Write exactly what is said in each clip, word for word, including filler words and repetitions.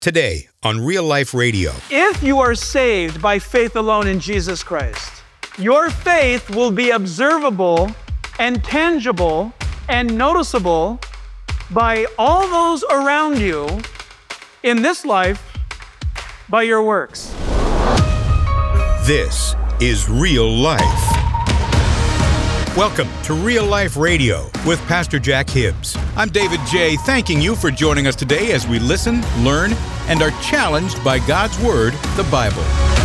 Today on Real Life Radio. If you are saved by faith alone in Jesus Christ, your faith will be observable and tangible and noticeable by all those around you in this life by your works. This is Real Life. Welcome to Real Life Radio with Pastor Jack Hibbs. I'm David J., thanking you for joining us today as we listen, learn, and are challenged by God's Word, the Bible.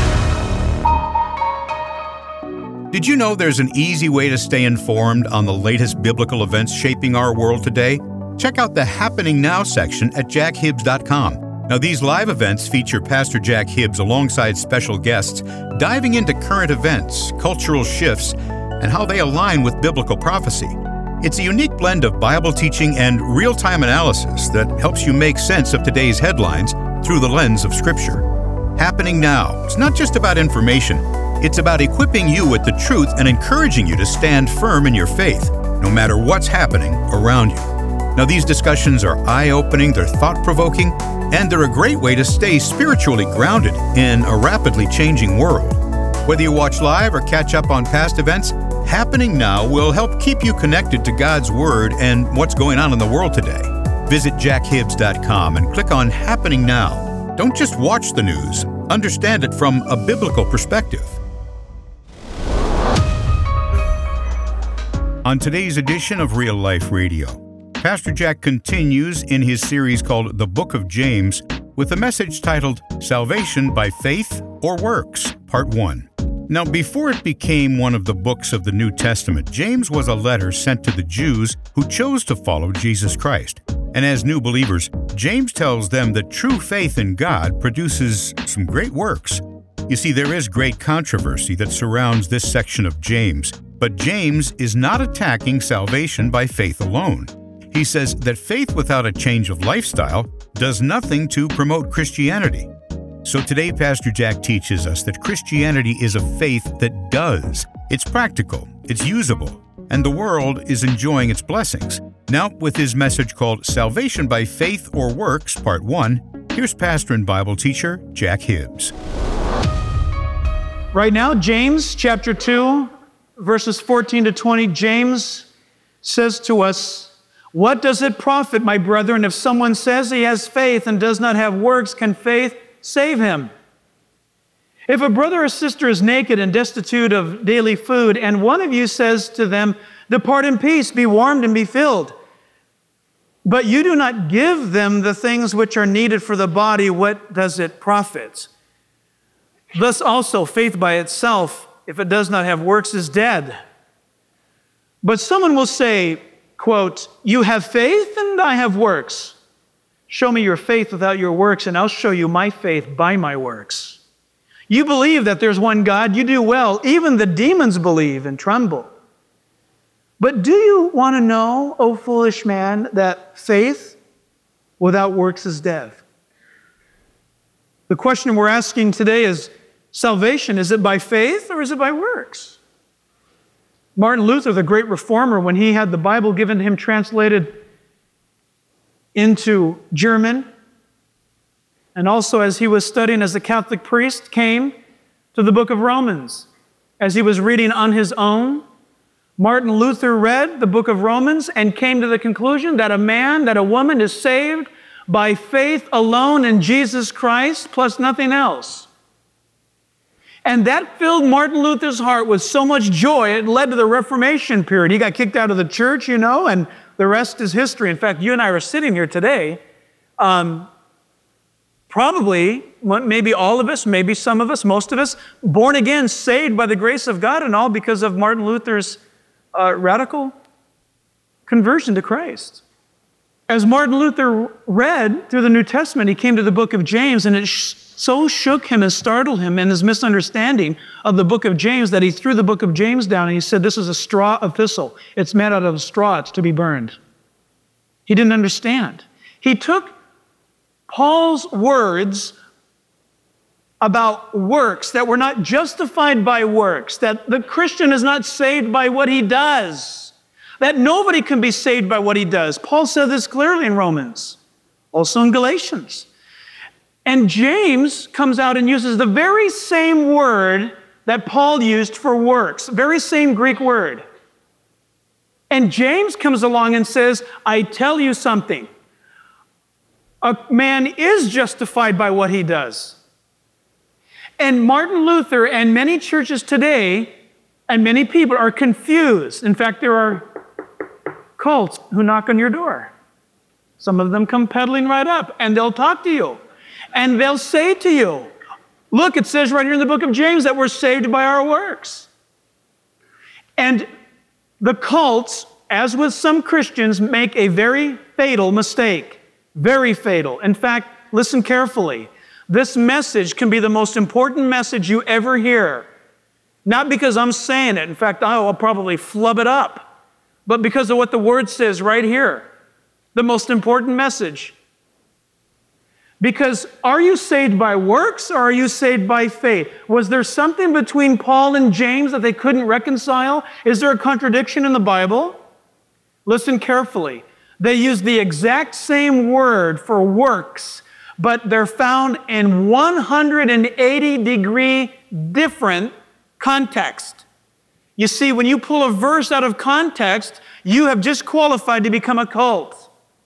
Did you know there's an easy way to stay informed on the latest biblical events shaping our world today? Check out the Happening Now section at jack hibbs dot com. Now, these live events feature Pastor Jack Hibbs alongside special guests, diving into current events, cultural shifts, and how they align with biblical prophecy. It's a unique blend of Bible teaching and real-time analysis that helps you make sense of today's headlines through the lens of Scripture. Happening Now. It's not just about information. It's about equipping you with the truth and encouraging you to stand firm in your faith, no matter what's happening around you. Now, these discussions are eye-opening, they're thought-provoking, and they're a great way to stay spiritually grounded in a rapidly changing world. Whether you watch live or catch up on past events, Happening Now will help keep you connected to God's Word and what's going on in the world today. Visit jack hibbs dot com and click on Happening Now. Don't just watch the news, understand it from a biblical perspective. On today's edition of Real Life Radio, Pastor Jack continues in his series called The Book of James with a message titled Salvation by Faith or Works, Part one. Now, before it became one of the books of the New Testament, James was a letter sent to the Jews who chose to follow Jesus Christ. And as new believers, James tells them that true faith in God produces some great works. You see, there is great controversy that surrounds this section of James, but James is not attacking salvation by faith alone. He says that faith without a change of lifestyle does nothing to promote Christianity. So today, Pastor Jack teaches us that Christianity is a faith that does. It's practical, it's usable, and the world is enjoying its blessings. Now, with his message called Salvation by Faith or Works, Part one, here's pastor and Bible teacher Jack Hibbs. Right now, James chapter two, verses fourteen to twenty, James says to us, "What does it profit, my brethren, if someone says he has faith and does not have works? Can faith save him? If a brother or sister is naked and destitute of daily food, and one of you says to them, 'Depart in peace, be warmed and be filled,' but you do not give them the things which are needed for the body, what does it profit? Thus also faith by itself, if it does not have works, is dead. But someone will say, quote, 'You have faith and I have works. Show me your faith without your works, and I'll show you my faith by my works. You believe that there's one God, you do well. Even the demons believe and tremble. But do you want to know, O foolish man, that faith without works is dead?'" The question we're asking today is, salvation, is it by faith or is it by works? Martin Luther, the great reformer, when he had the Bible given to him translated into German, and also as he was studying as a Catholic priest, came to the book of Romans. As he was reading on his own, Martin Luther read the book of Romans and came to the conclusion that a man, that a woman is saved by faith alone in Jesus Christ, plus nothing else. And that filled Martin Luther's heart with so much joy, it led to the Reformation period. He got kicked out of the church, you know, and the rest is history. In fact, you and I are sitting here today, um, probably, maybe all of us, maybe some of us, most of us, born again, saved by the grace of God, and all because of Martin Luther's uh, radical conversion to Christ. As Martin Luther read through the New Testament, he came to the book of James, and it sh- so shook him and startled him in his misunderstanding of the book of James that he threw the book of James down and he said, "This is a straw epistle. It's made out of straw. It's to be burned." He didn't understand. He took Paul's words about works that were not justified by works, that the Christian is not saved by what he does, that nobody can be saved by what he does. Paul said this clearly in Romans, also in Galatians. And James comes out and uses the very same word that Paul used for works, very same Greek word. And James comes along and says, I tell you something. A man is justified by what he does. And Martin Luther and many churches today and many people are confused. In fact, there are cults who knock on your door. Some of them come pedaling right up and they'll talk to you. And they'll say to you, look, it says right here in the book of James that we're saved by our works. And the cults, as with some Christians, make a very fatal mistake. Very fatal. In fact, listen carefully. This message can be the most important message you ever hear. Not because I'm saying it. In fact, I'll probably flub it up. But because of what the Word says right here. The most important message. Because are you saved by works or are you saved by faith? Was there something between Paul and James that they couldn't reconcile? Is there a contradiction in the Bible? Listen carefully. They use the exact same word for works, but they're found in one hundred eighty degree different context. You see, when you pull a verse out of context, you have just qualified to become a cult.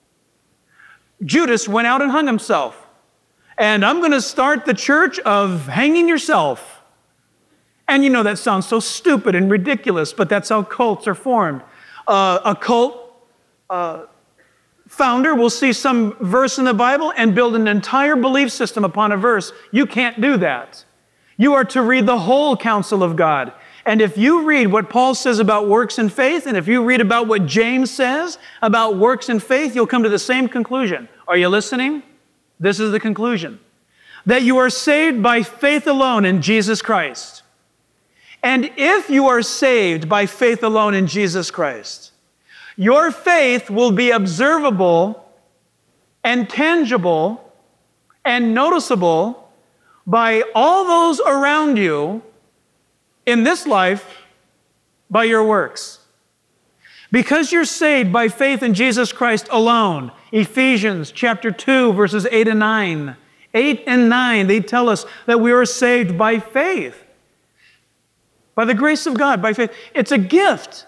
Judas went out and hung himself. And I'm going to start the church of hanging yourself. And you know, that sounds so stupid and ridiculous, but that's how cults are formed. Uh, a cult uh, founder will see some verse in the Bible and build an entire belief system upon a verse. You can't do that. You are to read the whole counsel of God. And if you read what Paul says about works and faith, and if you read about what James says about works and faith, you'll come to the same conclusion. Are you listening? This is the conclusion. That you are saved by faith alone in Jesus Christ. And if you are saved by faith alone in Jesus Christ, your faith will be observable and tangible and noticeable by all those around you in this life by your works. Because you're saved by faith in Jesus Christ alone. Ephesians chapter two, verses eight and nine. eight and nine, they tell us that we are saved by faith. By the grace of God, by faith. It's a gift.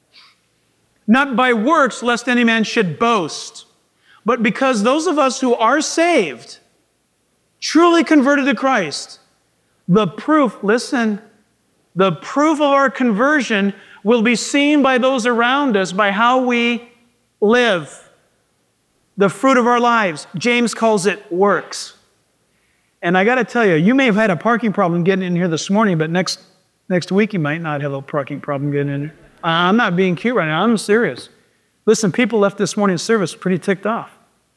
Not by works, lest any man should boast. But because those of us who are saved, truly converted to Christ, the proof, listen, the proof of our conversion will be seen by those around us by how we live. The fruit of our lives. James calls it works. And I got to tell you, you may have had a parking problem getting in here this morning, but next next week you might not have a parking problem getting in here. I'm not being cute right now. I'm serious. Listen, people left this morning's service pretty ticked off.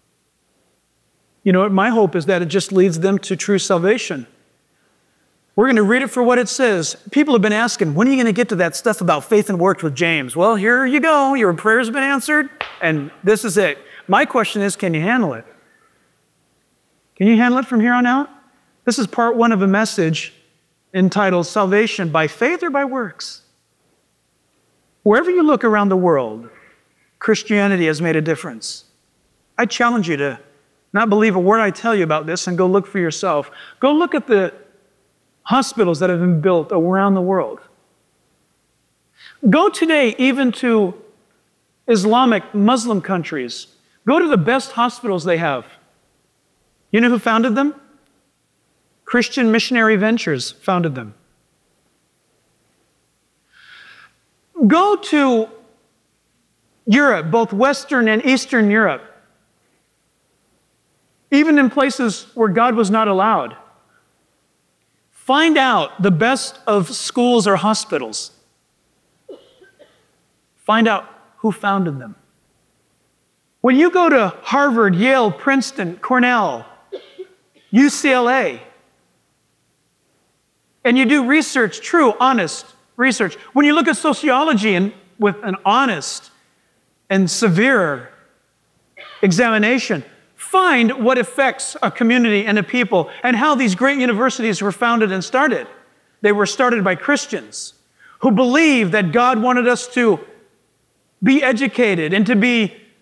You know what? My hope is that it just leads them to true salvation. We're going to read it for what it says. People have been asking, when are you going to get to that stuff about faith and works with James? Well, here you go. Your prayer's been answered, and this is it. My question is, can you handle it? Can you handle it from here on out? This is part one of a message entitled Salvation by Faith or by Works. Wherever you look around the world, Christianity has made a difference. I challenge you to not believe a word I tell you about this and go look for yourself. Go look at the hospitals that have been built around the world. Go today even to Islamic Muslim countries. Go to the best hospitals they have. You know who founded them? Christian Missionary Ventures founded them. Go to Europe, both Western and Eastern Europe, even in places where God was not allowed. Find out the best of schools or hospitals. Find out who founded them. When you go to Harvard, Yale, Princeton, Cornell, U C L A, and you do research, true, honest research, when you look at sociology and with an honest and severe examination, find what affects a community and a people and how these great universities were founded and started. They were started by Christians who believed that God wanted us to be educated and to be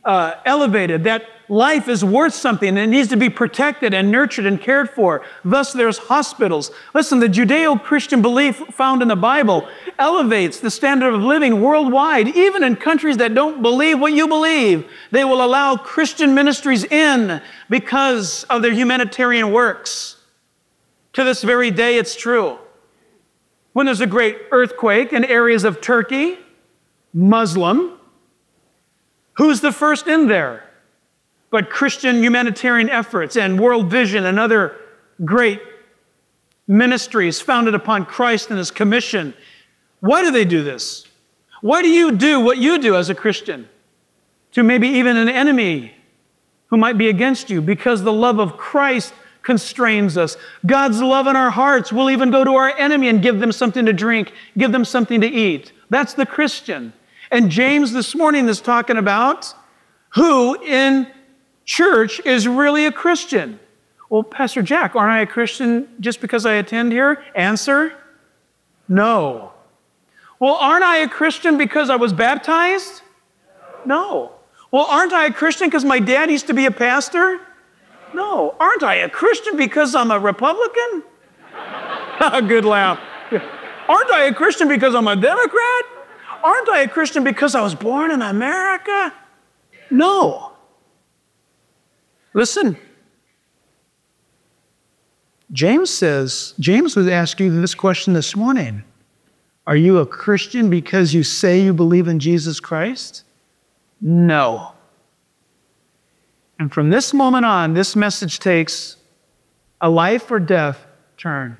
uh, elevated, that life is worth something and it needs to be protected and nurtured and cared for. Thus, there's hospitals. Listen, the Judeo-Christian belief found in the Bible elevates the standard of living worldwide. Even in countries that don't believe what you believe, they will allow Christian ministries in because of their humanitarian works. To this very day, it's true. When there's a great earthquake in areas of Turkey, Muslim, who's the first in there? But Christian humanitarian efforts and World Vision and other great ministries founded upon Christ and His commission. Why do they do this? Why do you do what you do as a Christian to maybe even an enemy who might be against you? Because the love of Christ constrains us. God's love in our hearts will even go to our enemy and give them something to drink, give them something to eat. That's the Christian. And James this morning is talking about who in church is really a Christian. Well, Pastor Jack, aren't I a Christian just because I attend here? Answer, no. Well, aren't I a Christian because I was baptized? No. Well, aren't I a Christian because my dad used to be a pastor? No. Aren't I a Christian because I'm a Republican? Good laugh. Aren't I a Christian because I'm a Democrat? Aren't I a Christian because I was born in America? No. Listen, James says, James would ask you this question this morning. Are you a Christian because you say you believe in Jesus Christ? No. And from this moment on, this message takes a life or death turn.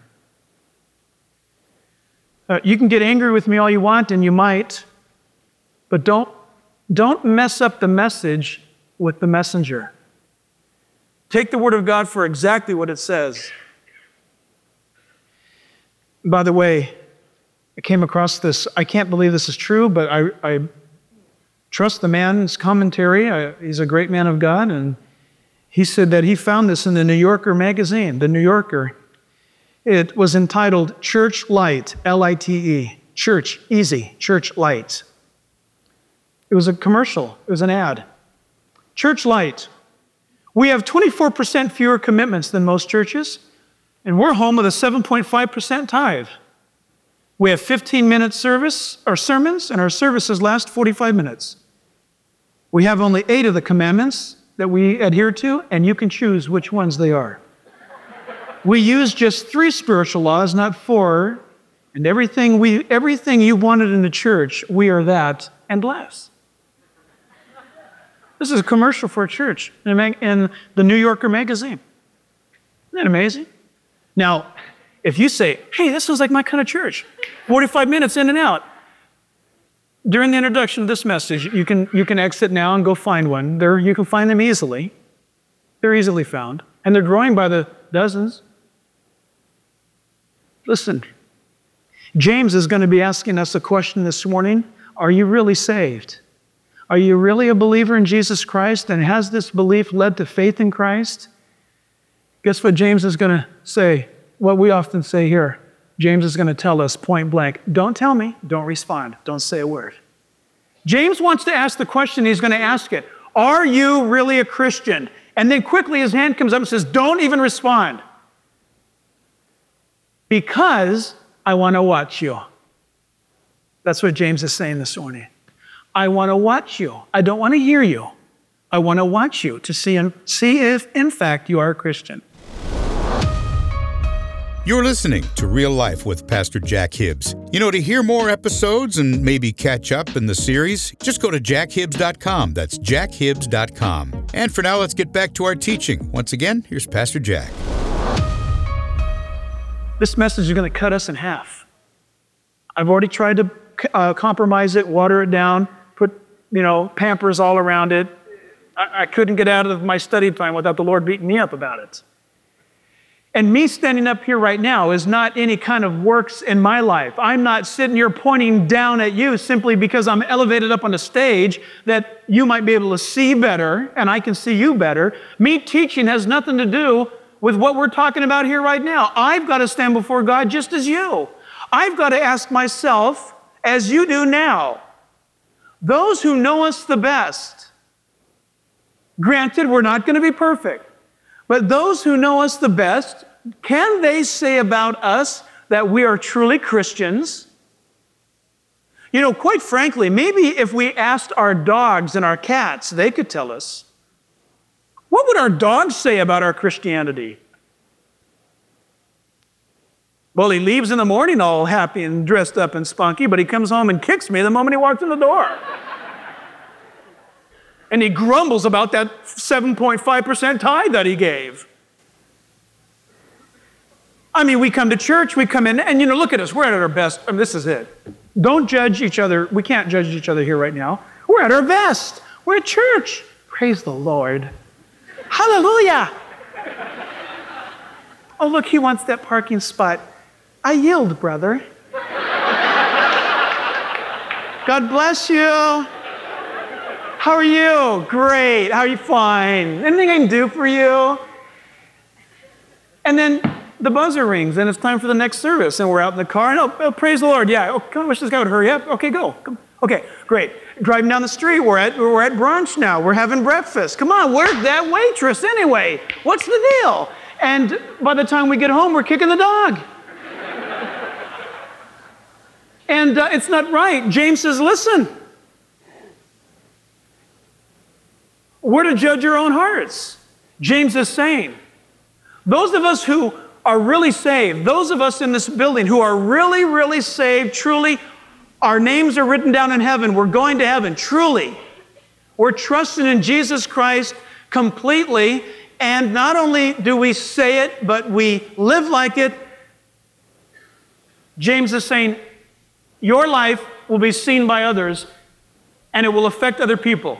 Uh, you can get angry with me all you want, and you might, but don't, don't mess up the message with the messenger. Take the Word of God for exactly what it says. By the way, I came across this. I can't believe this is true, but I, I trust the man's commentary. I, he's a great man of God, and he said that he found this in the New Yorker magazine, the New Yorker. It was entitled Church Light, L I T E. Church, easy, Church Light. It was a commercial. It was an ad. Church Light. We have twenty-four percent fewer commitments than most churches, and we're home with a seven point five percent tithe. We have fifteen minute service or sermons, and our services last forty-five minutes. We have only eight of the commandments that we adhere to, and you can choose which ones they are. We use just three spiritual laws, not four, and everything we everything you wanted in the church, we are that and less. This is a commercial for a church in the New Yorker magazine. Isn't that amazing? Now, if you say, hey, this sounds like my kind of church, forty-five minutes in and out. During the introduction of this message, you can, you can exit now and go find one. There, you can find them easily. They're easily found. And they're growing by the dozens. Listen, James is going to be asking us a question this morning. Are you really saved? Are you really a believer in Jesus Christ? And has this belief led to faith in Christ? Guess what James is going to say? What we often say here. James is going to tell us point blank, don't tell me, don't respond, don't say a word. James wants to ask the question, he's going to ask it. Are you really a Christian? And then quickly his hand comes up and says, don't even respond. Because I want to watch you. That's what James is saying this morning. I want to watch you. I don't want to hear you. I want to watch you to see, see if, in fact, you are a Christian. You're listening to Real Life with Pastor Jack Hibbs. You know, to hear more episodes and maybe catch up in the series, just go to jack hibbs dot com. That's jack hibbs dot com. And for now, let's get back to our teaching. Once again, here's Pastor Jack. This message is going to cut us in half. I've already tried to uh, compromise it, water it down, put, you know, Pampers all around it. I, I couldn't get out of my study time without the Lord beating me up about it. And me standing up here right now is not any kind of works in my life. I'm not sitting here pointing down at you simply because I'm elevated up on a stage that you might be able to see better and I can see you better. Me teaching has nothing to do with what we're talking about here right now. I've got to stand before God just as you. I've got to ask myself, as you do now, those who know us the best, Granted, we're not going to be perfect. But those who know us the best, can they say about us that we are truly Christians? You know, quite frankly, maybe if we asked our dogs and our cats, they could tell us. What would our dogs say about our Christianity? Well, he leaves in the morning all happy and dressed up and spunky, but he comes home and kicks me the moment he walks in the door. And he grumbles about that seven point five percent tithe that he gave. I mean, we come to church, we come in, and you know, look at us, we're at our best. I mean, this is it. Don't judge each other. We can't judge each other here right now. We're at our best. We're at church. Praise the Lord. Hallelujah. Oh, look, he wants that parking spot. I yield, brother. God bless you. How are you? Great. How are you? Fine. Anything I can do for you? And then the buzzer rings, and it's time for the next service, and we're out in the car, and oh, oh praise the Lord. Yeah, oh, I wish this guy would hurry up. Okay, go. Come. Okay, great. Driving down the street, we're at, we're at brunch now. We're having breakfast. Come on, where's that waitress anyway? What's the deal? And by the time we get home, we're kicking the dog. And uh, it's not right. James says, listen, we're to judge your own hearts. James is saying, those of us who are really saved, those of us in this building who are really, really saved, truly, our names are written down in heaven, we're going to heaven, truly. We're trusting in Jesus Christ completely, and not only do we say it, but we live like it. James is saying, your life will be seen by others, and it will affect other people.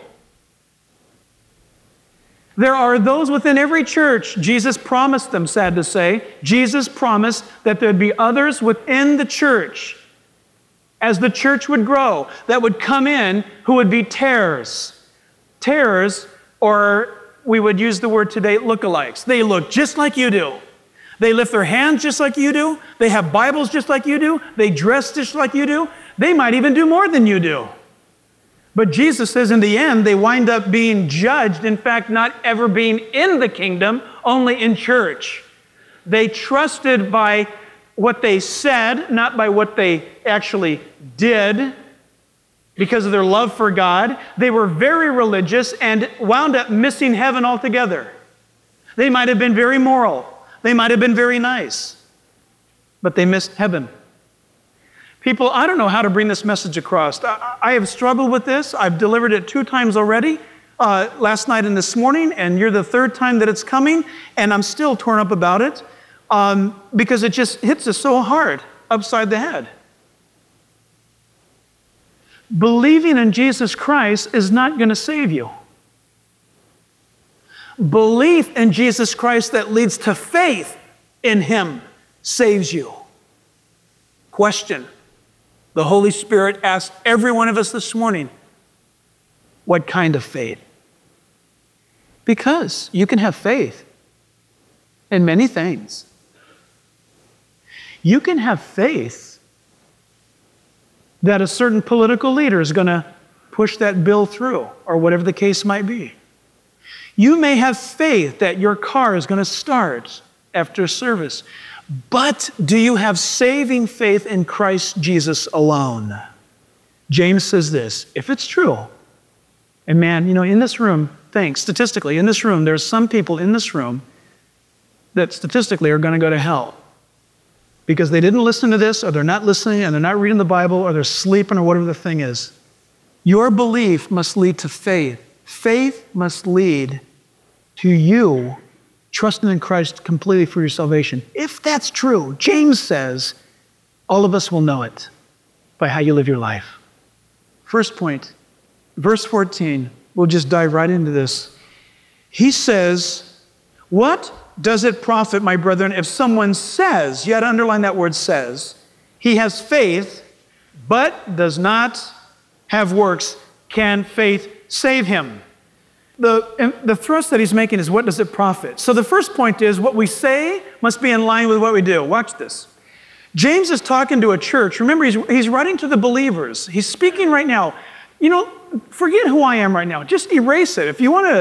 There are those within every church, Jesus promised them, sad to say, Jesus promised that there'd be others within the church, as the church would grow, that would come in who would be tares. Tares, or we would use the word today, lookalikes. They look just like you do. They lift their hands just like you do. They have Bibles just like you do. They dress just like you do. They might even do more than you do. But Jesus says in the end, they wind up being judged, in fact, not ever being in the kingdom, only in church. They trusted by what they said, not by what they actually did, because of their love for God. They were very religious and wound up missing heaven altogether. They might have been very moral. They might have been very nice, but they missed heaven. People, I don't know how to bring this message across. I, I have struggled with this. I've delivered it two times already, uh, last night and this morning, and you're the third time that it's coming, and I'm still torn up about it um, because it just hits us so hard upside the head. Believing in Jesus Christ is not going to save you. Belief in Jesus Christ that leads to faith in Him saves you. Question. The Holy Spirit asked every one of us this morning, what kind of faith? Because you can have faith in many things. You can have faith that a certain political leader is going to push that bill through, or whatever the case might be. You may have faith that your car is going to start after service. But do you have saving faith in Christ Jesus alone? James says this, if it's true, and man, you know, in this room, thanks, statistically, in this room, there's some people in this room that statistically are going to go to hell because they didn't listen to this, or they're not listening, and they're not reading the Bible, or they're sleeping, or whatever the thing is. Your belief must lead to faith. Faith must lead to you trusting in Christ completely for your salvation. If that's true, James says, all of us will know it by how you live your life. First point, verse fourteen, we'll just dive right into this. He says, what does it profit, my brethren, if someone says, you had to underline that word says, he has faith, but does not have works? Can faith save him? The, the thrust that he's making is, what does it profit? So the first point is, what we say must be in line with what we do. Watch this. James is talking to a church. Remember, he's, he's writing to the believers. He's speaking right now. You know, forget who I am right now. Just erase it. If you want to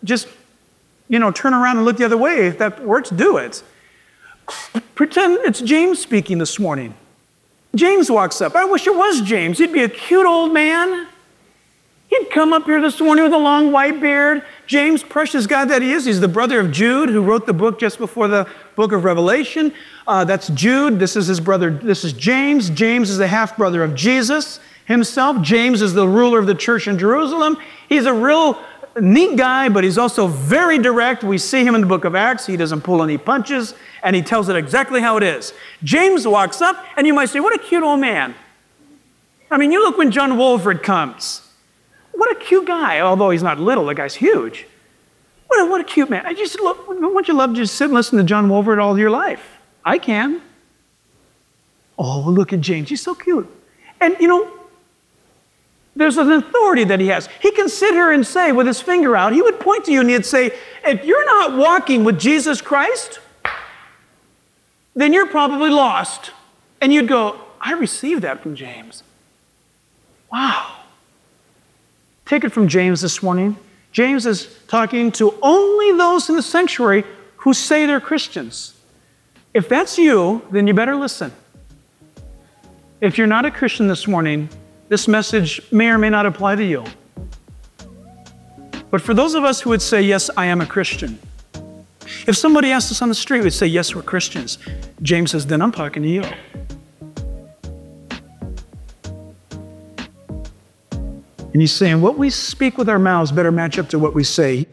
just, you know, turn around and look the other way. If that works, do it. Pretend it's James speaking this morning. James walks up. I wish it was James. He'd be a cute old man. He'd come up here this morning with a long white beard. James, precious guy that he is, he's the brother of Jude, who wrote the book just before the book of Revelation. Uh, that's Jude. This is his brother. This is James. James is the half-brother of Jesus himself. James is the ruler of the church in Jerusalem. He's a real neat guy, but he's also very direct. We see him in the book of Acts. He doesn't pull any punches, and he tells it exactly how it is. James walks up, and you might say, what a cute old man. I mean, you look when John Wolford comes. What a cute guy, although he's not little, the guy's huge. What a, what a cute man. I just love, wouldn't you love to just sit and listen to John Wolford all your life? I can. Oh, look at James, he's so cute. And you know, there's an authority that he has. He can sit here and say with his finger out, he would point to you and he'd say, if you're not walking with Jesus Christ, then you're probably lost. And you'd go, I received that from James. Wow. Take it from James this morning. James is talking to only those in the sanctuary who say they're Christians. If that's you, then you better listen. If you're not a Christian this morning, this message may or may not apply to you. But for those of us who would say, yes, I am a Christian. If somebody asked us on the street, we'd say, yes, we're Christians. James says, then I'm talking to you. And he's saying, what we speak with our mouths better match up to what we say.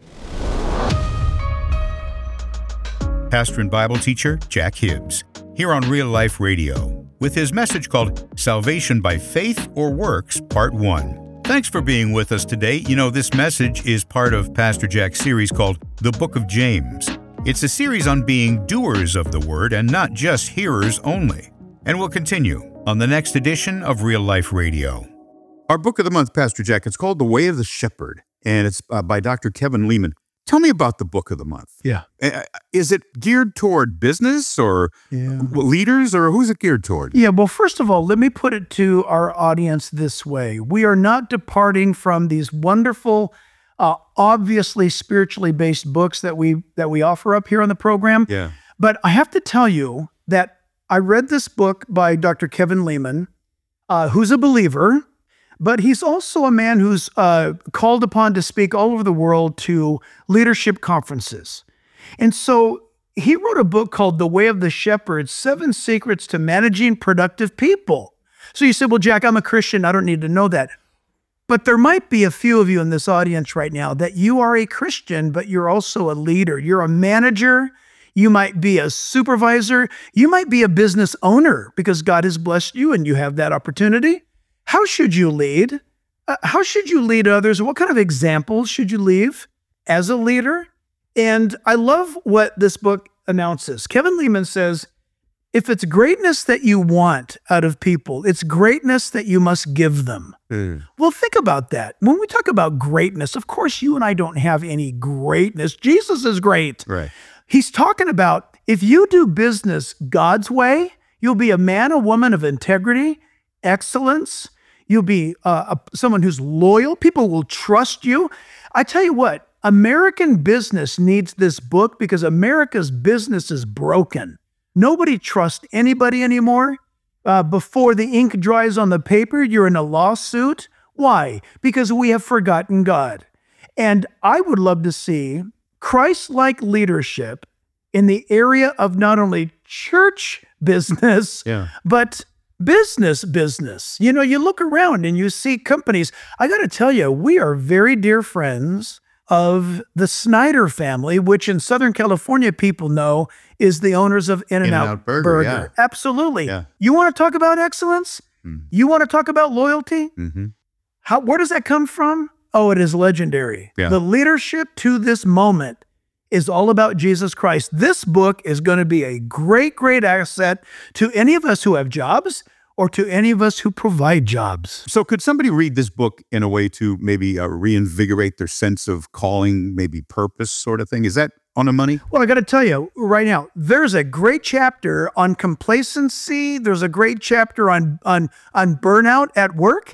Pastor and Bible teacher Jack Hibbs, here on Real Life Radio, with his message called Salvation by Faith or Works, Part one. Thanks for being with us today. You know, this message is part of Pastor Jack's series called The Book of James. It's a series on being doers of the Word and not just hearers only. And we'll continue on the next edition of Real Life Radio. Our book of the month, Pastor Jack, it's called The Way of the Shepherd, and it's uh, by Doctor Kevin Leman. Tell me about the book of the month. Yeah. Uh, is it geared toward business or Yeah. leaders, or who's it geared toward? Yeah, well, first of all, let me put it to our audience this way. We are not departing from these wonderful, uh, obviously spiritually based books that we that we offer up here on the program. Yeah. But I have to tell you that I read this book by Doctor Kevin Leman, uh, who's a believer, but he's also a man who's uh, called upon to speak all over the world to leadership conferences. And so he wrote a book called The Way of the Shepherd, Seven Secrets to Managing Productive People. So you said, well, Jack, I'm a Christian. I don't need to know that. But there might be a few of you in this audience right now that you are a Christian, but you're also a leader. You're a manager. You might be a supervisor. You might be a business owner because God has blessed you and you have that opportunity. How should you lead? Uh, how should you lead others? What kind of examples should you leave as a leader? And I love what this book announces. Kevin Leman says, if it's greatness that you want out of people, it's greatness that you must give them. Mm. Well, think about that. When we talk about greatness, of course, you and I don't have any greatness. Jesus is great. Right. He's talking about if you do business God's way, you'll be a man, a woman of integrity, excellence. You'll be uh, a, someone who's loyal. People will trust you. I tell you what, American business needs this book because America's business is broken. Nobody trusts anybody anymore. Uh, before the ink dries on the paper, you're in a lawsuit. Why? Because we have forgotten God. And I would love to see Christ-like leadership in the area of not only church business, Yeah. but business business. You know, you look around and you see companies. I got to tell you, we are very dear friends of the Snyder family, which in Southern California people know is the owners of In-N-Out, In-N-Out Burger, Burger. yeah. Absolutely. Yeah. You want to talk about excellence? Mm. You want to talk about loyalty? Mm-hmm. How? Where does that come from? Oh, it is legendary. Yeah. The leadership to this moment is all about Jesus Christ. This book is going to be a great, great asset to any of us who have jobs or to any of us who provide jobs. So could somebody read this book in a way to maybe uh, reinvigorate their sense of calling, maybe purpose sort of thing? Is that on the money? Well, I got to tell you right now, there's a great chapter on complacency. There's a great chapter on, on, on burnout at work.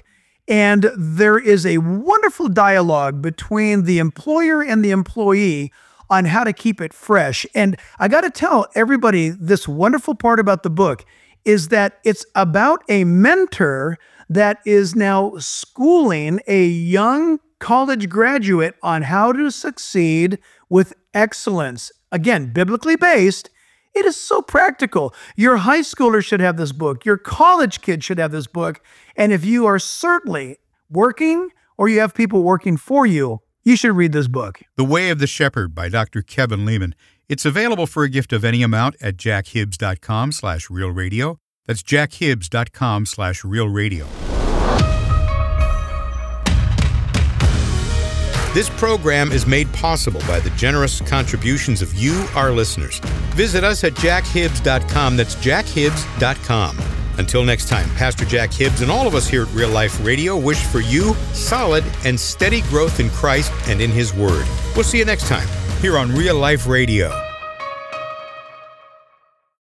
And there is a wonderful dialogue between the employer and the employee on how to keep it fresh. And I got to tell everybody this wonderful part about the book is that it's about a mentor that is now schooling a young college graduate on how to succeed with excellence. Again, biblically based. It is so practical. Your high schooler should have this book. Your college kid should have this book. And if you are certainly working or you have people working for you, you should read this book. The Way of the Shepherd by Doctor Kevin Leman. It's available for a gift of any amount at jackhibbs.com slash real radio. That's jackhibbs.com slash real radio. This program is made possible by the generous contributions of you, our listeners. Visit us at jack hibbs dot com. That's jack hibbs dot com. Until next time, Pastor Jack Hibbs and all of us here at Real Life Radio wish for you solid and steady growth in Christ and in His Word. We'll see you next time here on Real Life Radio.